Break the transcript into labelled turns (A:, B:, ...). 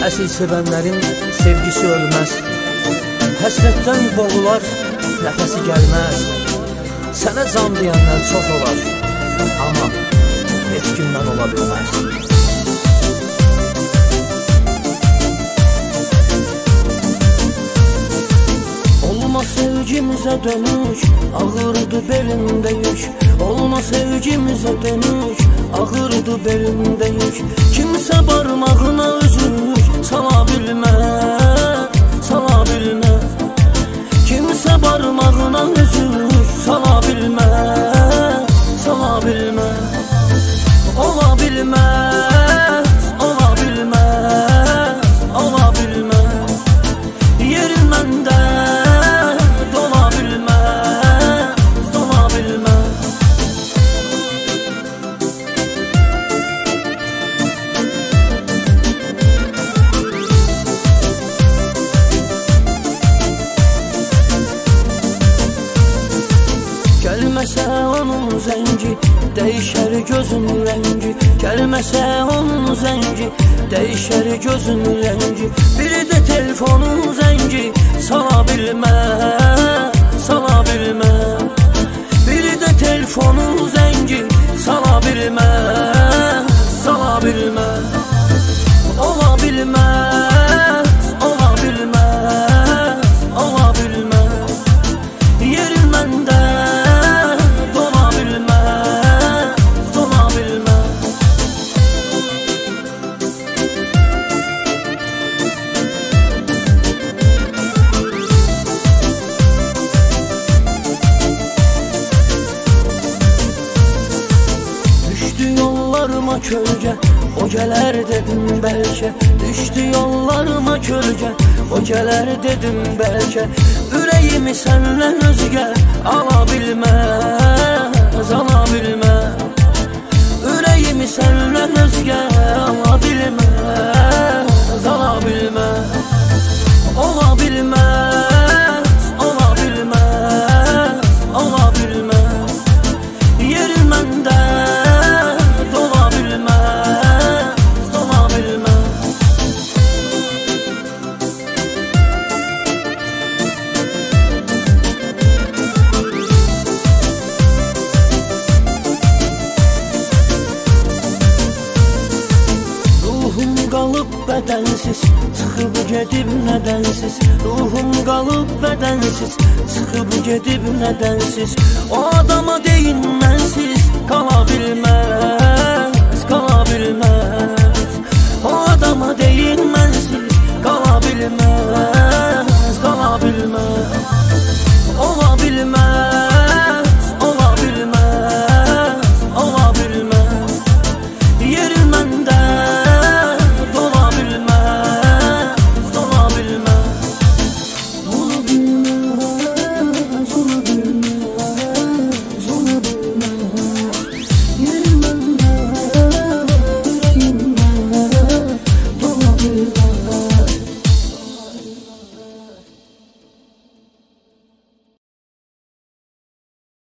A: Əsl sevənlərin sevgisi ölməz. Həsrətdən boğular, nəfəsi gəlməz. Sənə can deyənlər çox olar, amma heç gündən ola bilməz. Olma sevgimizə dönüş, ağırdı belində yük. Olma sevgimizə dönüş, ağırdı belində yük. Kimsə barmağına üzük sala bilməz, sala bilməz. Kimsə barmağına üzük sala bilməz, sala bilməz. Ola bilməz, ola bilməz, ola bilməz. Yerin məndə dola bilməz, dola bilməz. Gəlməsə onun zəngi, dəyişər gözün rəngi. Gəlməsə onun zəngi, dəyişər gözün rəngi. Biri də telefonun zəngi, sala bilməz, sala bilməz. Biri də telefonun zəngi, sala bilməz, sala bilməz. Ola bilməz, ola bilməz, ola bilməz. Yerin məndə dola bilməz, dola bilməz. Düşdü yollarıma kölgə, o gələr dedim bəlkə. Düşdü yollarıma kölgə, o gələr dedim bəlkə. Ürəyimi səndən özgə ala bilməz, ala bilməz. Ürəyimi səndən özgə ala bilməz, ala bilməz. Ola bilməz, ola bilməz, ola bilməz. Yerin məndə dola bilməz, dola bilməz. Ruhum qalıb bədənsiz, çıxıb gedib nədənsiz. Ruhum qalıb bədənsiz, çıxıb gedib nədənsiz. O adama deyin mənsiz qala bilməz, qala bilməz. O adama deyin